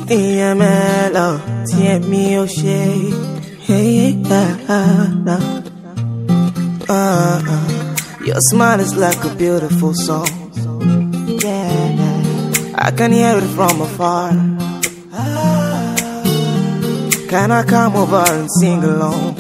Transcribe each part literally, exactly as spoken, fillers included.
T M L, T M E O'Shea. Hey, yeah, uh, uh. Your smile is like a beautiful song. Yeah, I can hear it from afar. Can I come over and sing along?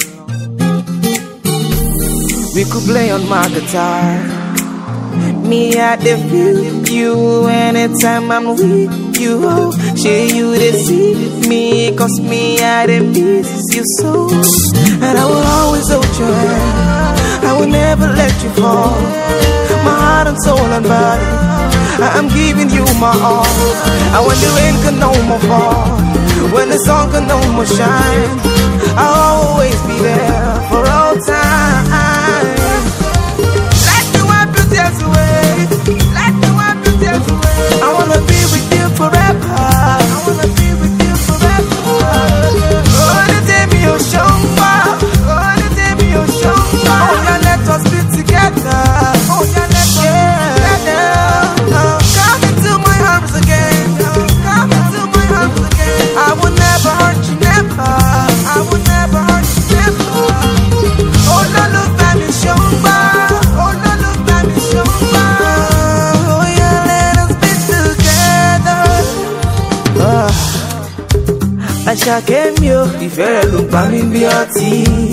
We could play on my guitar. Me, I dey feel you anytime I'm with you. Oh, share you to see me, cause me, I dey miss you so. And I will always hold your hand, I will never let you fall. My heart and soul and body, I'm giving you my all. And when the rain can no more fall, when the sun can no more shine, I'll always be there for all time. Let me wipe your tears away, let me wipe your tears away. I wanna be with you forever, I wanna be with you forever. Oh, the day me your shamba, oh, the day me your shamba. Oh, yeah, let us be together. Oh, yeah, let us be together. Oh, come into my arms again, come into my arms again. I will never hurt you, never, I will never hurt you, never. Oh, la love baby shamba, oh, la love baby shamba. Oh, yeah, let us be together. Ah. Àṣàkẹ́ mi o, ìfẹ́ rẹ ló pa mí bí ọtí.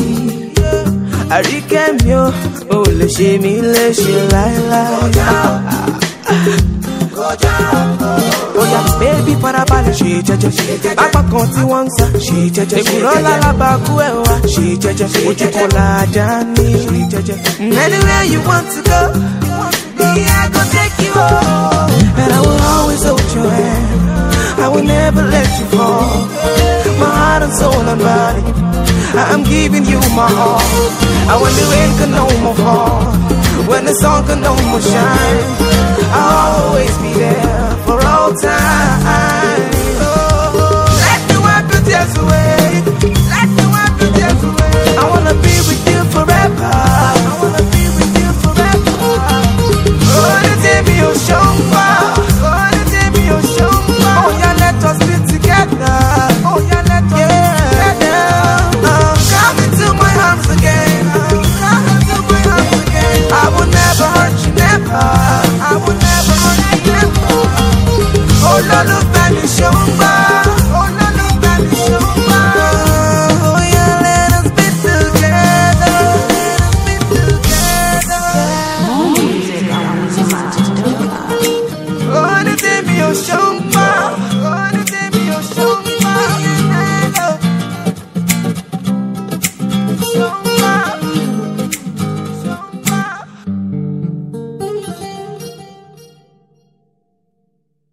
Àríkẹ́ mi o, o lè ṣe mí léṣe láéláé. Oya baby farabalẹ̀ ṣe jẹ́jẹ́, apá kan tí wọ́n ń sá ṣe jẹ́jẹ́, èkùrọ́ lálábàákú ẹ̀ wá ṣe jẹ́jẹ́, ojú kan làjà ní ṣe jẹ́jẹ́. Anywhere you want to go, me I go take you home. And I will always hold your hand, I will never let you fall. My heart and soul and body, I'm giving you my all. And when the rain can no more fall, when the sun can no more shine, I'll always be there for all time. Oh, let me wipe your tears away, let me wipe your tears away. I wanna be with you forever, I wanna be with you forever. Oh, the day me your shamba, oh, the day me your shamba. Oh, yeah, let us be together. Oh, yeah, let us yeah. be together. Uh, come into my arms again, come into my arms again. I will never hurt you, never, I will never hurt you, never. Oh, la love baby shamba, oh, la love baby shamba. Oh, yeah, let us be together, let us be together. Oh, the day me your shamba, oh, the day me your shamba. Shamba.